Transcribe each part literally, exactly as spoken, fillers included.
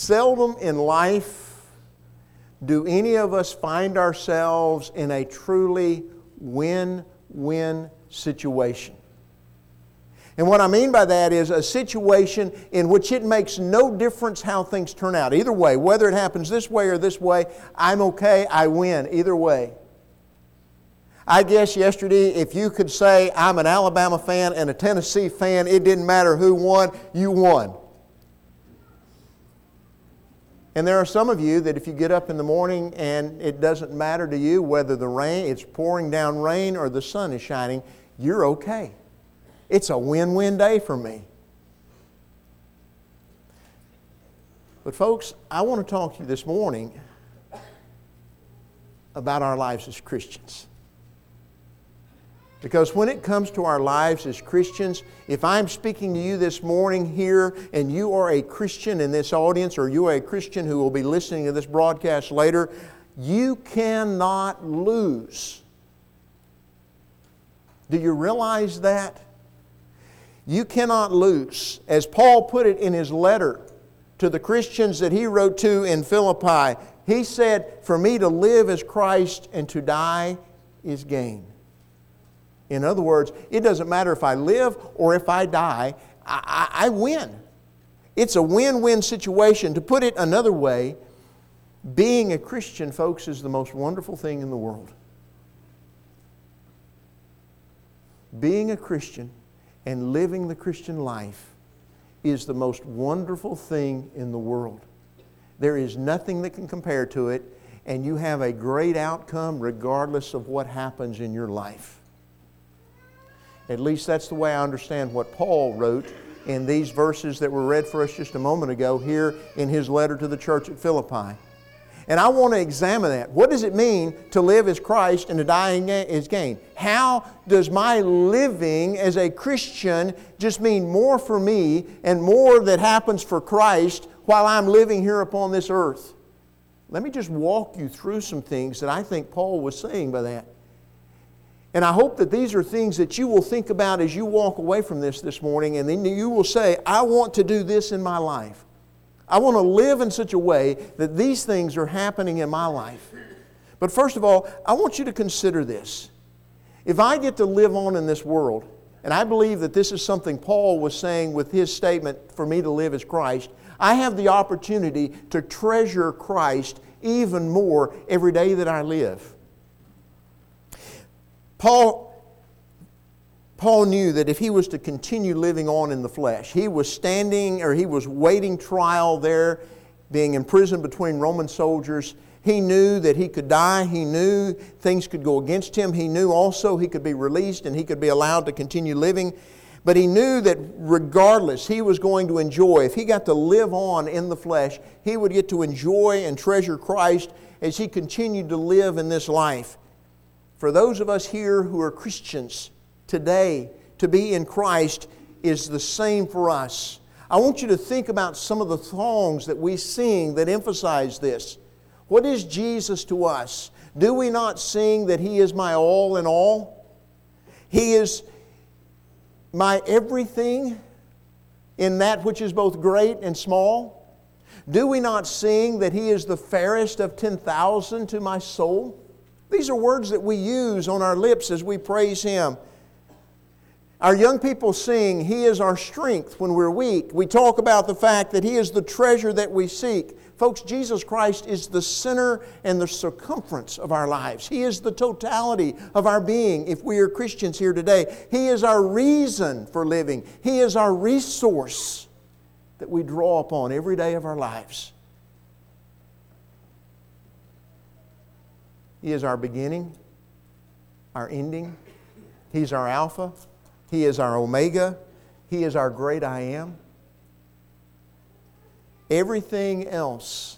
seldom in life do any of us find ourselves in a truly win-win situation. And what I mean by that is a situation in which it makes no difference how things turn out. Either way, whether it happens this way or this way, I'm okay, I win, either way. I guess yesterday, if you could say, I'm an Alabama fan and a Tennessee fan, it didn't matter who won, you won. And there are some of you that if you get up in the morning and it doesn't matter to you whether the rain, it's pouring down rain or the sun is shining, you're okay. It's a win-win day for me. But folks, I want to talk to you this morning about our lives as Christians. Because when it comes to our lives as Christians, if I'm speaking to you this morning here and you are a Christian in this audience, or you are a Christian who will be listening to this broadcast later, you cannot lose. Do you realize that? You cannot lose. As Paul put it in his letter to the Christians that he wrote to in Philippi, he said, "For me to live is Christ and to die is gain." In other words, it doesn't matter if I live or if I die, I, I, I win. It's a win-win situation. To put it another way, being a Christian, folks, is the most wonderful thing in the world. Being a Christian and living the Christian life is the most wonderful thing in the world. There is nothing that can compare to it, and you have a great outcome regardless of what happens in your life. At least that's the way I understand what Paul wrote in these verses that were read for us just a moment ago here in his letter to the church at Philippi. And I want to examine that. What does it mean to live as Christ and to die as gain? How does my living as a Christian just mean more for me and more that happens for Christ while I'm living here upon this earth? Let me just walk you through some things that I think Paul was saying by that. And I hope that these are things that you will think about as you walk away from this this morning, and then you will say, I want to do this in my life. I want to live in such a way that these things are happening in my life. But first of all, I want you to consider this. If I get to live on in this world, and I believe that this is something Paul was saying with his statement, for me to live as Christ, I have the opportunity to treasure Christ even more every day that I live. Paul, Paul knew that if he was to continue living on in the flesh, he was standing or he was waiting trial there, being imprisoned between Roman soldiers. He knew that he could die. He knew things could go against him. He knew also he could be released and he could be allowed to continue living. But he knew that regardless, he was going to enjoy. If he got to live on in the flesh, he would get to enjoy and treasure Christ as he continued to live in this life. For those of us here who are Christians today, to be in Christ is the same for us. I want you to think about some of the songs that we sing that emphasize this. What is Jesus to us? Do we not sing that He is my all in all? He is my everything in that which is both great and small? Do we not sing that He is the fairest of ten thousand to my soul? These are words that we use on our lips as we praise Him. Our young people sing, He is our strength when we're weak. We talk about the fact that He is the treasure that we seek. Folks, Jesus Christ is the center and the circumference of our lives. He is the totality of our being if we are Christians here today. He is our reason for living. He is our resource that we draw upon every day of our lives. He is our beginning, our ending. He's our Alpha. He is our Omega. He is our great I am. Everything else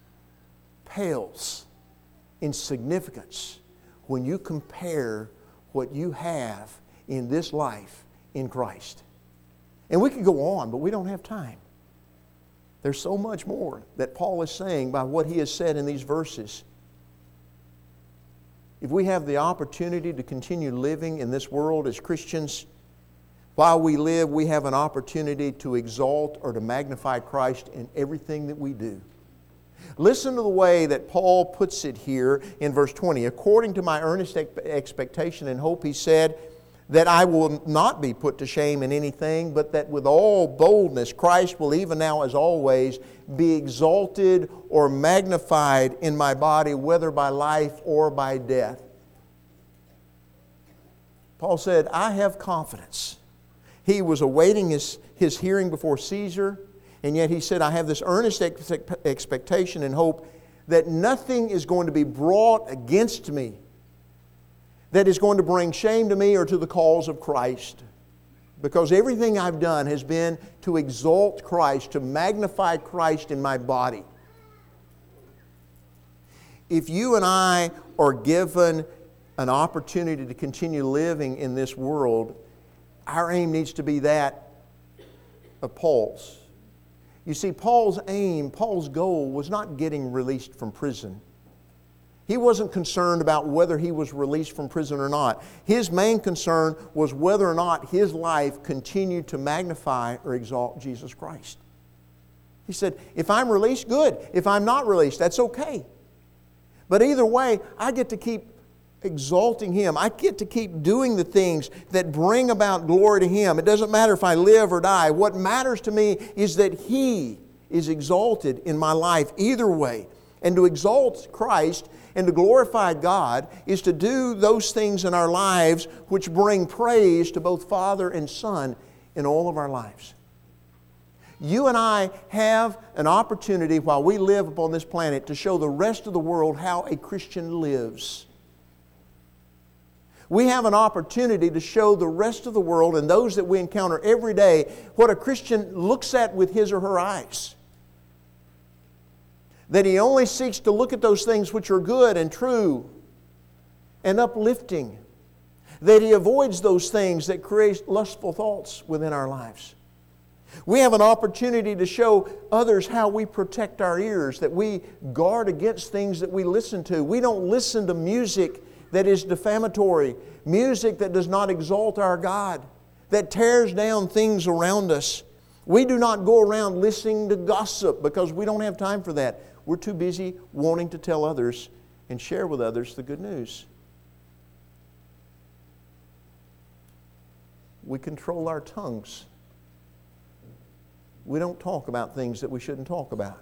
pales in significance when you compare what you have in this life in Christ. And we could go on, but we don't have time. There's so much more that Paul is saying by what he has said in these verses. If we have the opportunity to continue living in this world as Christians, While we live, we have an opportunity to exalt or to magnify Christ in everything that we do. Listen to the way that Paul puts it here in verse twenty. According to my earnest expectation and hope, he said, that I will not be put to shame in anything, but that with all boldness Christ will even now as always be exalted or magnified in my body, whether by life or by death. Paul said, I have confidence. He was awaiting his, his hearing before Caesar, and yet he said, I have this earnest ex- expectation and hope that nothing is going to be brought against me that is going to bring shame to me or to the cause of Christ. Because everything I've done has been to exalt Christ, to magnify Christ in my body. If you and I are given an opportunity to continue living in this world, our aim needs to be that of Paul's. You see, Paul's aim, Paul's goal was not getting released from prison. He wasn't concerned about whether he was released from prison or not. His main concern was whether or not his life continued to magnify or exalt Jesus Christ. He said, if I'm released, good. If I'm not released, that's okay. But either way, I get to keep exalting Him. I get to keep doing the things that bring about glory to Him. It doesn't matter if I live or die. What matters to me is that He is exalted in my life either way. And to exalt Christ and to glorify God is to do those things in our lives which bring praise to both Father and Son in all of our lives. You and I have an opportunity while we live upon this planet to show the rest of the world how a Christian lives. We have an opportunity to show the rest of the world and those that we encounter every day what a Christian looks at with his or her eyes. That he only seeks to look at those things which are good and true and uplifting. That he avoids those things that create lustful thoughts within our lives. We have an opportunity to show others how we protect our ears, that we guard against things that we listen to. We don't listen to music that is defamatory, music that does not exalt our God, that tears down things around us. We do not go around listening to gossip because we don't have time for that. We're too busy wanting to tell others and share with others the good news. We control our tongues. We don't talk about things that we shouldn't talk about.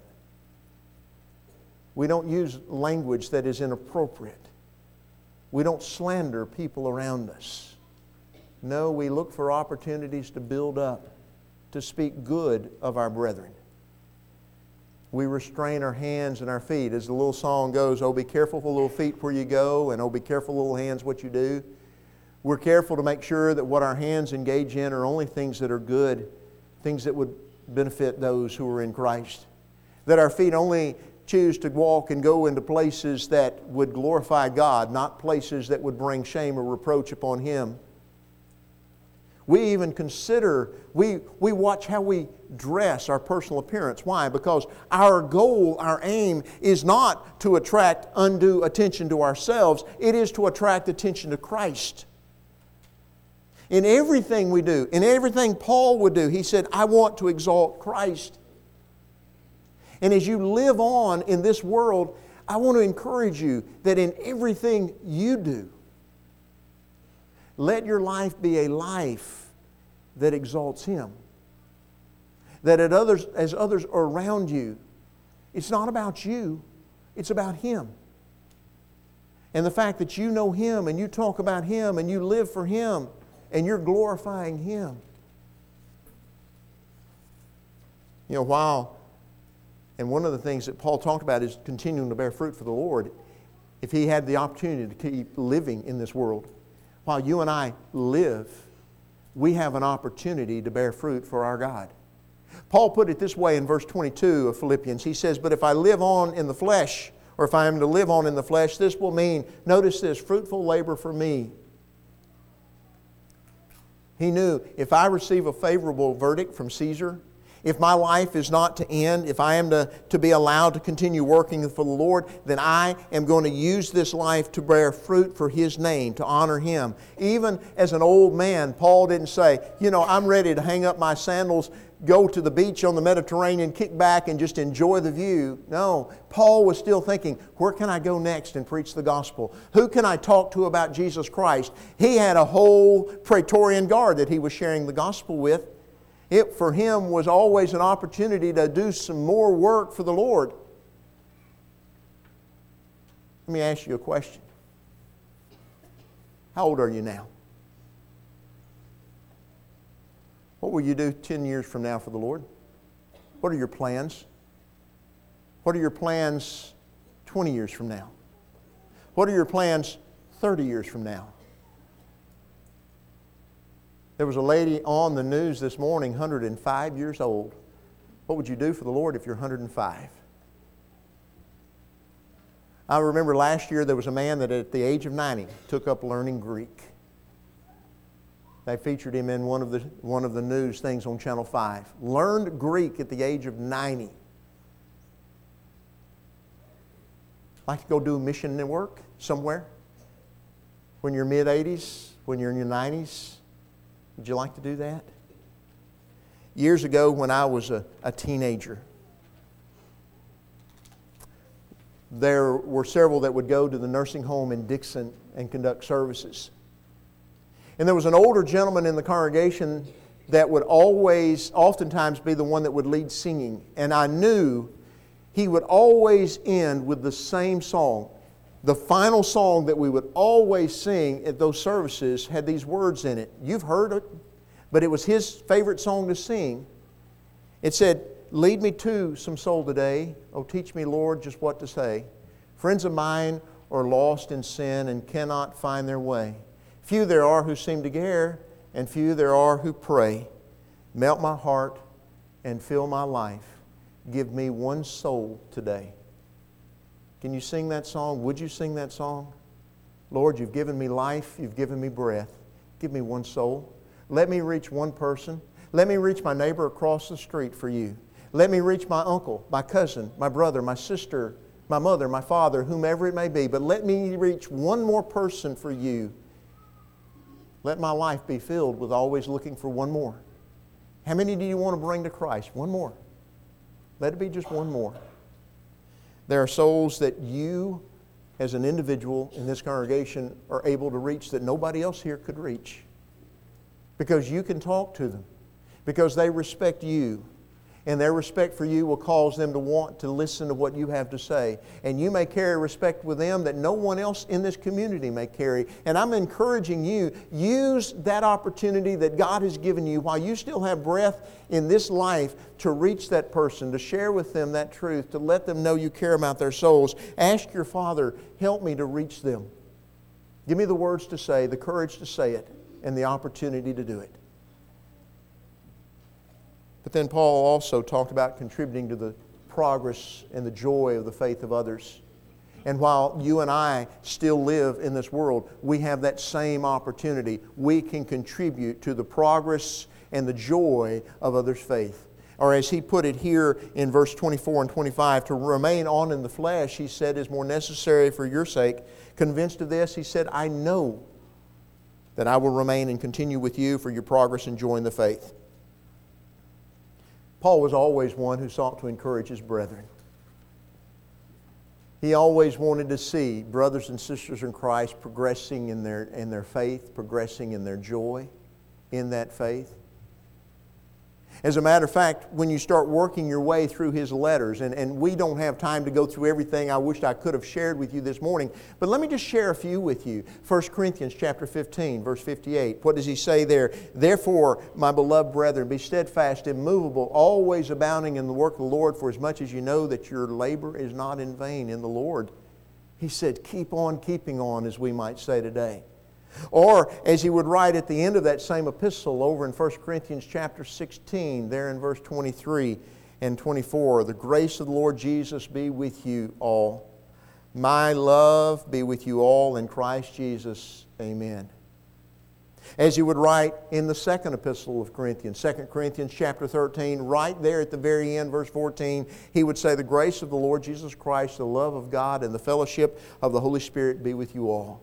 We don't use language that is inappropriate. We don't slander people around us. No, we look for opportunities to build up, to speak good of our brethren. We restrain our hands and our feet. As the little song goes, oh, be careful, little feet, where you go, and oh, be careful, little hands, what you do. We're careful to make sure that what our hands engage in are only things that are good, things that would benefit those who are in Christ. That our feet only choose to walk and go into places that would glorify God, not places that would bring shame or reproach upon Him. We even consider, we, we watch how we dress, our personal appearance. Why? Because our goal, our aim is not to attract undue attention to ourselves. It is to attract attention to Christ. In everything we do, in everything Paul would do, he said, I want to exalt Christ. And as you live on in this world, I want to encourage you that in everything you do, let your life be a life that exalts Him. That at others, as others are around you, it's not about you, it's about Him. And the fact that you know Him and you talk about Him and you live for Him and you're glorifying Him. You know, while, and one of the things that Paul talked about is continuing to bear fruit for the Lord. If he had the opportunity to keep living in this world, while you and I live, we have an opportunity to bear fruit for our God. Paul put it this way in verse twenty-two of Philippians. He says, but if I live on in the flesh, or if I am to live on in the flesh, this will mean, notice this, fruitful labor for me. He knew if I receive a favorable verdict from Caesar, if my life is not to end, if I am to, to be allowed to continue working for the Lord, then I am going to use this life to bear fruit for His name, to honor Him. Even as an old man, Paul didn't say, you know, I'm ready to hang up my sandals, go to the beach on the Mediterranean, kick back and just enjoy the view. No, Paul was still thinking, where can I go next and preach the gospel? Who can I talk to about Jesus Christ? He had a whole Praetorian Guard that he was sharing the gospel with. It, for him, was always an opportunity to do some more work for the Lord. Let me ask you a question. How old are you now? What will you do ten years from now for the Lord? What are your plans? What are your plans twenty years from now? What are your plans thirty years from now? There was a lady on the news this morning, one hundred five years old. What would you do for the Lord if you're one hundred five? I remember last year there was a man that at the age of ninety took up learning Greek. They featured him in one of the, one of the news things on Channel five. Learned Greek at the age of ninety. Like to go do mission work somewhere? When you're mid-eighties, when you're in your nineties? Would you like to do that? Years ago when I was a, a teenager, there were several that would go to the nursing home in Dixon and conduct services. And there was an older gentleman in the congregation that would always, oftentimes be the one that would lead singing. And I knew he would always end with the same song. The final song that we would always sing at those services had these words in it. You've heard it, but it was his favorite song to sing. It said, lead me to some soul today. Oh, teach me, Lord, just what to say. Friends of mine are lost in sin and cannot find their way. Few there are who seem to care, and few there are who pray. Melt my heart and fill my life. Give me one soul today. Can you sing that song? Would you sing that song? Lord, you've given me life. You've given me breath. Give me one soul. Let me reach one person. Let me reach my neighbor across the street for you. Let me reach my uncle, my cousin, my brother, my sister, my mother, my father, whomever it may be. But let me reach one more person for you. Let my life be filled with always looking for one more. How many do you want to bring to Christ? One more. Let it be just one more. There are souls that you, as an individual in this congregation, are able to reach that nobody else here could reach. Because you can talk to them. Because they respect you. And their respect for you will cause them to want to listen to what you have to say. And you may carry respect with them that no one else in this community may carry. And I'm encouraging you, use that opportunity that God has given you while you still have breath in this life to reach that person, to share with them that truth, to let them know you care about their souls. Ask your Father, help me to reach them. Give me the words to say, the courage to say it, and the opportunity to do it. But then Paul also talked about contributing to the progress and the joy of the faith of others. And while you and I still live in this world, we have that same opportunity. We can contribute to the progress and the joy of others' faith. Or as he put it here in verse twenty-four and twenty-five, to remain on in the flesh, he said, is more necessary for your sake. Convinced of this, he said, I know that I will remain and continue with you for your progress and joy in the faith. Paul was always one who sought to encourage his brethren. He always wanted to see brothers and sisters in Christ progressing in their, in their faith, progressing in their joy in that faith. As a matter of fact, when you start working your way through his letters, and, and we don't have time to go through everything I wished I could have shared with you this morning, but let me just share a few with you. First Corinthians chapter fifteen, verse fifty-eight. What does he say there? Therefore, my beloved brethren, be steadfast, immovable, always abounding in the work of the Lord, for as much as you know that your labor is not in vain in the Lord. He said, keep on keeping on, as we might say today. Or, as he would write at the end of that same epistle over in First Corinthians chapter sixteen, there in verse twenty-three and twenty-four, the grace of the Lord Jesus be with you all. My love be with you all in Christ Jesus. Amen. As he would write in the second epistle of Corinthians, Second Corinthians chapter thirteen, right there at the very end, verse fourteen, he would say, "The grace of the Lord Jesus Christ, the love of God, and the fellowship of the Holy Spirit be with you all."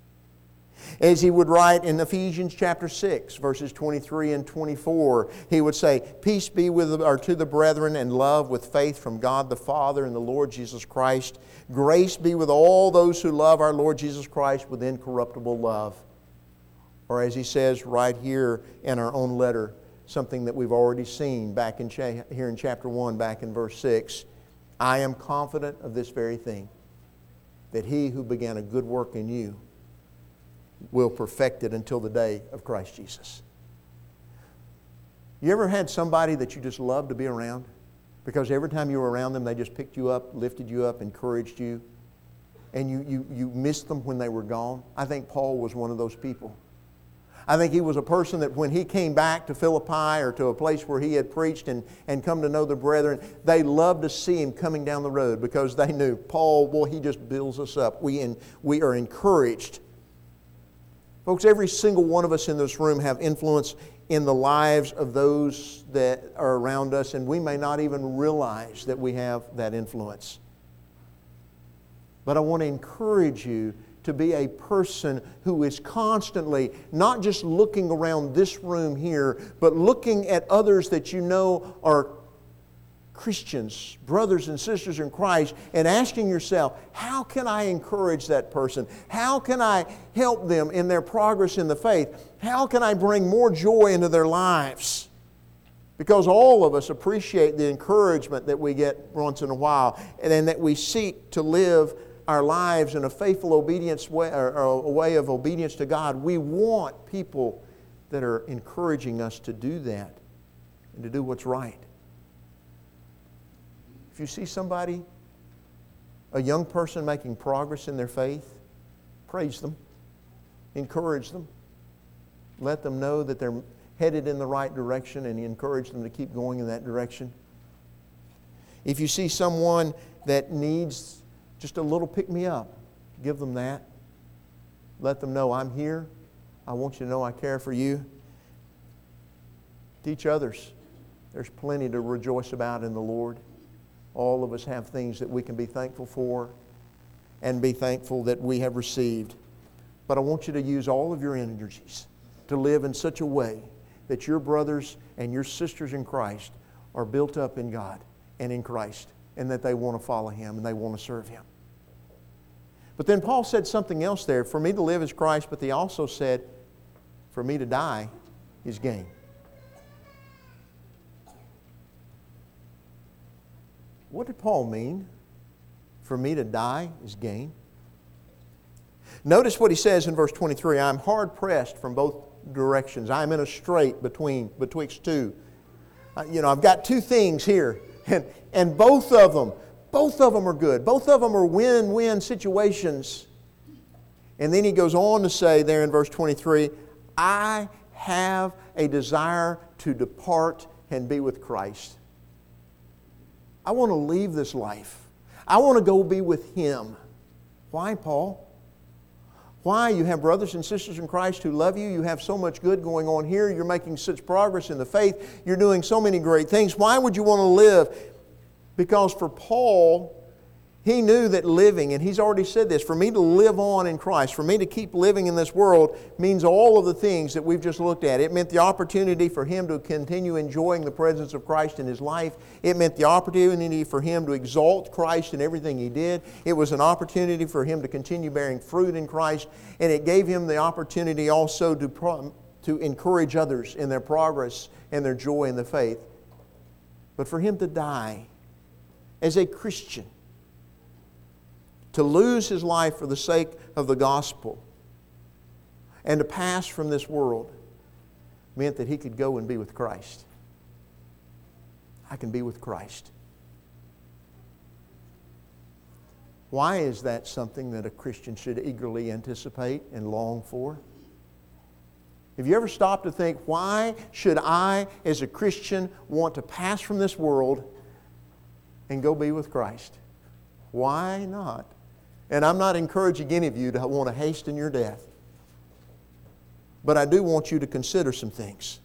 As he would write in Ephesians chapter six, verses twenty-three and twenty-four, he would say, "Peace be with or to the brethren, and love with faith from God the Father and the Lord Jesus Christ. Grace be with all those who love our Lord Jesus Christ with incorruptible love." Or as he says right here in our own letter, something that we've already seen back in cha- here in chapter one, back in verse six, "I am confident of this very thing, that he who began a good work in you will perfect it until the day of Christ Jesus." You ever had somebody that you just loved to be around? Because every time you were around them, they just picked you up, lifted you up, encouraged you, and you, you, you missed them when they were gone? I think Paul was one of those people. I think he was a person that when he came back to Philippi or to a place where he had preached and, and come to know the brethren, they loved to see him coming down the road because they knew, Paul, boy, he just builds us up. We, in, we are encouraged. Folks, every single one of us in this room have influence in the lives of those that are around us, and we may not even realize that we have that influence. But I want to encourage you to be a person who is constantly not just looking around this room here, but looking at others that you know are Christians, brothers and sisters in Christ, and asking yourself, how can I encourage that person? How can I help them in their progress in the faith? How can I bring more joy into their lives? Because all of us appreciate the encouragement that we get once in a while, and then that we seek to live our lives in a faithful obedience way, or a way of obedience to God. We want people that are encouraging us to do that and to do what's right. If you see somebody, a young person making progress in their faith, praise them, encourage them, let them know that they're headed in the right direction, and encourage them to keep going in that direction. If you see someone that needs just a little pick-me-up, give them that. Let them know, I'm here. I want you to know I care for you. Teach others. There's plenty to rejoice about in the Lord. All of us have things that we can be thankful for and be thankful that we have received. But I want you to use all of your energies to live in such a way that your brothers and your sisters in Christ are built up in God and in Christ, and that they want to follow Him and they want to serve Him. But then Paul said something else there. For me to live is Christ, but he also said, for me to die is gain. What did Paul mean? For me to die is gain. Notice what he says in verse twenty-three. I am hard pressed from both directions. I am in a strait between betwixt two. Uh, you know, I've got two things here. And, and both of them, both of them are good. Both of them are win-win situations. And then he goes on to say there in verse twenty-three, I have a desire to depart and be with Christ. I want to leave this life. I want to go be with Him. Why, Paul? Why? You have brothers and sisters in Christ who love you. You have so much good going on here. You're making such progress in the faith. You're doing so many great things. Why would you want to live? Because for Paul, he knew that living, and he's already said this, for me to live on in Christ, for me to keep living in this world means all of the things that we've just looked at. It meant the opportunity for him to continue enjoying the presence of Christ in his life. It meant the opportunity for him to exalt Christ in everything he did. It was an opportunity for him to continue bearing fruit in Christ. And it gave him the opportunity also to, pro- to encourage others in their progress and their joy in the faith. But for him to die as a Christian, to lose his life for the sake of the gospel, and to pass from this world, meant that he could go and be with Christ. I can be with Christ. Why is that something that a Christian should eagerly anticipate and long for? Have you ever stopped to think, why should I, as a Christian, want to pass from this world and go be with Christ? Why not? And I'm not encouraging any of you to want to hasten your death. But I do want you to consider some things.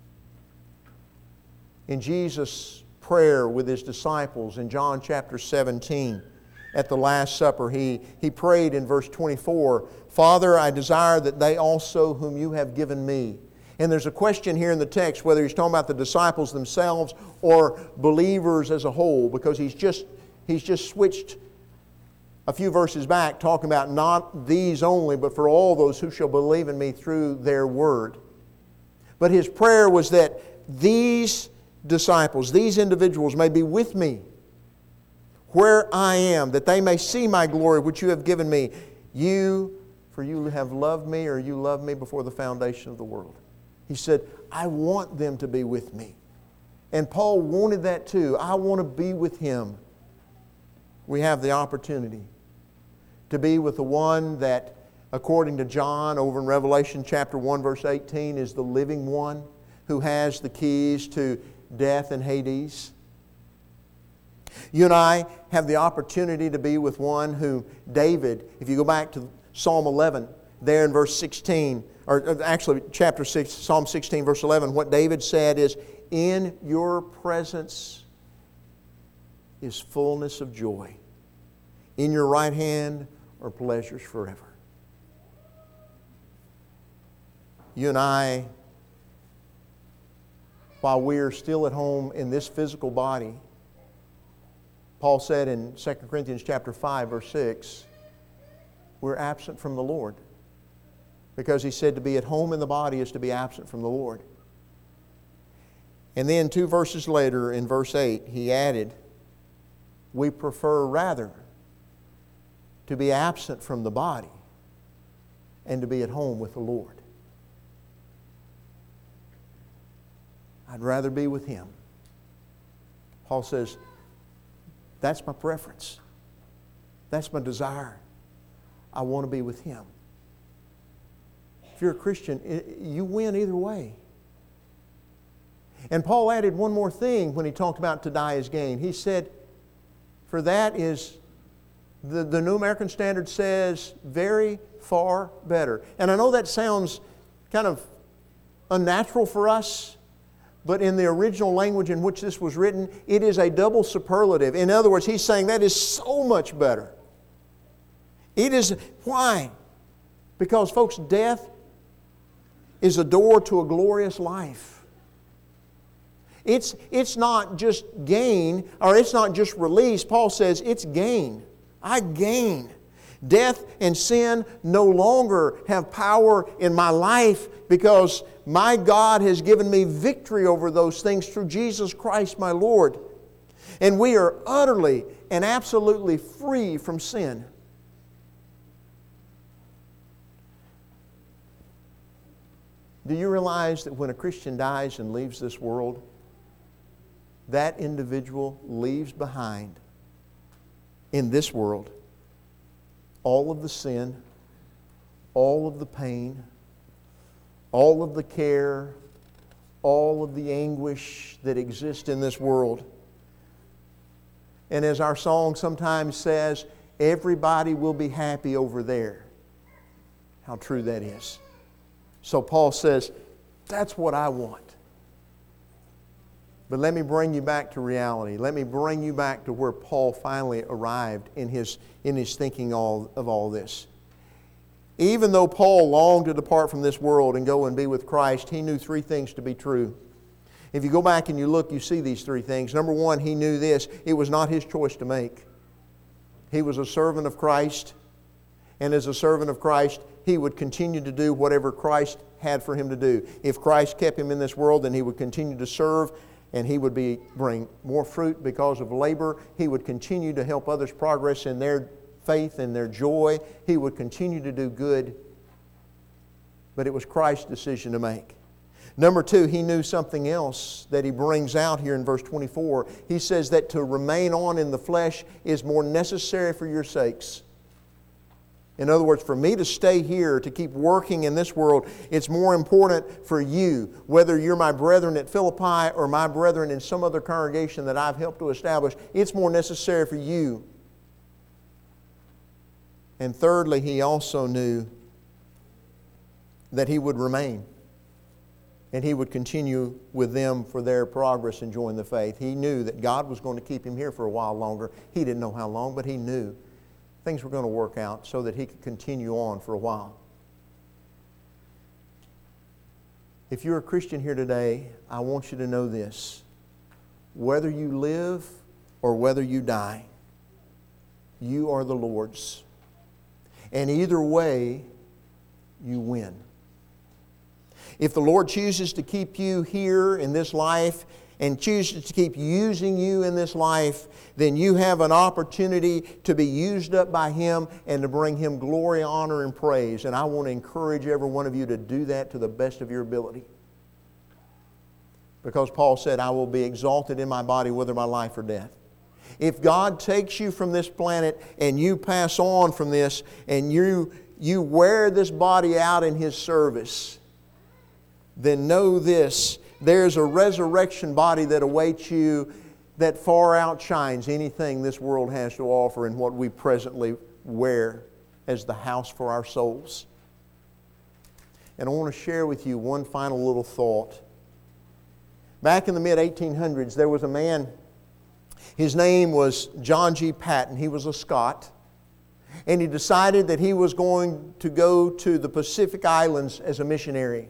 In Jesus' prayer with His disciples in John chapter seventeen, at the Last Supper, He, he prayed in verse twenty-four, Father, I desire that they also whom You have given Me. And there's a question here in the text whether He's talking about the disciples themselves or believers as a whole, because He's just, he's just switched a few verses back talking about not these only, but for all those who shall believe in Me through their word. But His prayer was that these disciples, these individuals may be with Me where I am, that they may see My glory which You have given Me. You, for You have loved Me, or You loved Me before the foundation of the world. He said, I want them to be with Me. And Paul wanted that too. I want to be with him. We have the opportunity to be with the one that, according to John over in Revelation chapter one verse eighteen, is the living one who has the keys to death and Hades. You and I have the opportunity to be with one who David, if you go back to Psalm eleven, there in verse sixteen, or actually chapter six, Psalm sixteen verse eleven, what David said is, in Your presence is fullness of joy. In Your right hand are pleasures forever. You and I, while we are still at home in this physical body, Paul said in Second Corinthians chapter five verse six, we're absent from the Lord. Because he said to be at home in the body is to be absent from the Lord. And then two verses later in verse eight, he added, we prefer rather to be absent from the body and to be at home with the Lord. I'd rather be with Him. Paul says, that's my preference. That's my desire. I want to be with Him. If you're a Christian, you win either way. And Paul added one more thing when he talked about to die is gain. He said, for that is, the, the New American Standard says, very far better. And I know that sounds kind of unnatural for us, but in the original language in which this was written, it is a double superlative. In other words, he's saying that is so much better. It is, why? Because, folks, death is a door to a glorious life. It's, it's not just gain, or it's not just release. Paul says it's gain. I gain. Death and sin no longer have power in my life because my God has given me victory over those things through Jesus Christ my Lord. And we are utterly and absolutely free from sin. Do you realize that when a Christian dies and leaves this world, that individual leaves behind in this world all of the sin, all of the pain, all of the care, all of the anguish that exists in this world. And as our song sometimes says, everybody will be happy over there. How true that is. So Paul says, that's what I want. But let me bring you back to reality. Let me bring you back to where Paul finally arrived in his, in his thinking all, of all this. Even though Paul longed to depart from this world and go and be with Christ, he knew three things to be true. If you go back and you look, you see these three things. Number one, he knew this. It was not his choice to make. He was a servant of Christ. And as a servant of Christ, he would continue to do whatever Christ had for him to do. If Christ kept him in this world, then he would continue to serve, and he would be bring more fruit because of labor. He would continue to help others progress in their faith and their joy. He would continue to do good. But it was Christ's decision to make. Number two, he knew something else that he brings out here in verse twenty-four. He says that to remain on in the flesh is more necessary for your sakes. In other words, for me to stay here, to keep working in this world, it's more important for you, whether you're my brethren at Philippi or my brethren in some other congregation that I've helped to establish, it's more necessary for you. And thirdly, he also knew that he would remain. And he would continue with them for their progress in joining the faith. He knew that God was going to keep him here for a while longer. He didn't know how long, but he knew things were going to work out so that he could continue on for a while. If you're a Christian here today, I want you to know this. Whether you live or whether you die, you are the Lord's. And either way, you win. If the Lord chooses to keep you here in this life and chooses to keep using you in this life, then you have an opportunity to be used up by Him and to bring Him glory, honor, and praise. And I want to encourage every one of you to do that to the best of your ability. Because Paul said, I will be exalted in my body, whether by life or death. If God takes you from this planet and you pass on from this and you, you wear this body out in His service, then know this, there's a resurrection body that awaits you that far outshines anything this world has to offer in what we presently wear as the house for our souls. And I want to share with you one final little thought. Back in the mid eighteen hundreds, there was a man, his name was John G. Paton. He was a Scot. And he decided that he was going to go to the Pacific Islands as a missionary.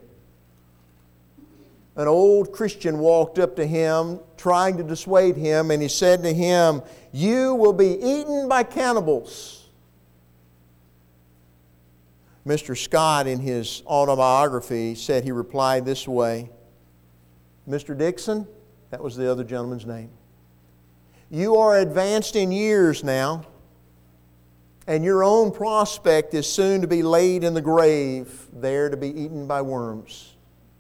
An old Christian walked up to him, trying to dissuade him, and he said to him, "You will be eaten by cannibals." Mister Scott, in his autobiography, said he replied this way, "Mister Dixon," that was the other gentleman's name, "you are advanced in years now, and your own prospect is soon to be laid in the grave, there to be eaten by worms.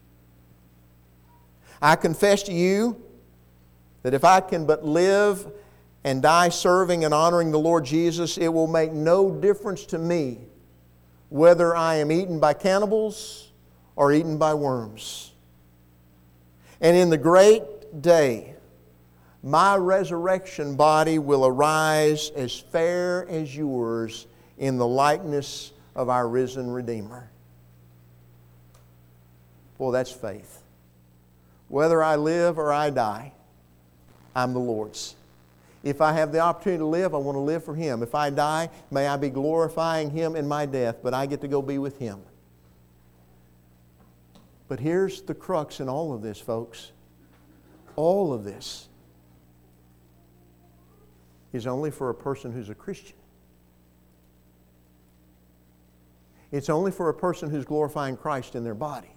I confess to you that if I can but live and die serving and honoring the Lord Jesus, it will make no difference to me whether I am eaten by cannibals or eaten by worms. And in the great day, my resurrection body will arise as fair as yours in the likeness of our risen Redeemer." Boy, that's faith. Whether I live or I die, I'm the Lord's. If I have the opportunity to live, I want to live for Him. If I die, may I be glorifying Him in my death, but I get to go be with Him. But here's the crux in all of this, folks. All of this is only for a person who's a Christian. It's only for a person who's glorifying Christ in their body.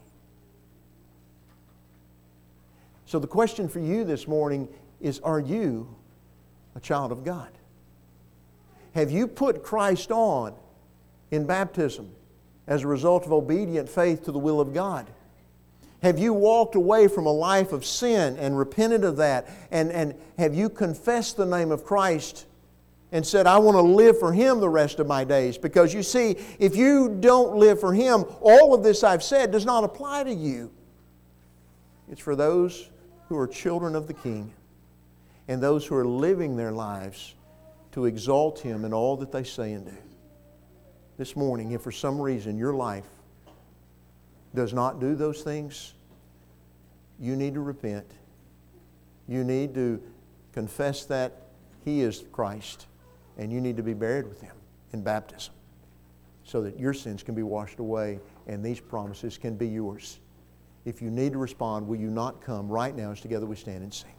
So the question for you this morning is, are you a child of God? Have you put Christ on in baptism as a result of obedient faith to the will of God? Have you walked away from a life of sin and repented of that? And, and have you confessed the name of Christ and said, I want to live for Him the rest of my days? Because you see, if you don't live for Him, all of this I've said does not apply to you. It's for those who are children of the King and those who are living their lives to exalt Him in all that they say and do. This morning, if for some reason your life does not do those things, you need to repent. You need to confess that He is Christ, and you need to be buried with Him in baptism so that your sins can be washed away and these promises can be yours. If you need to respond, will you not come right now as together we stand and sing?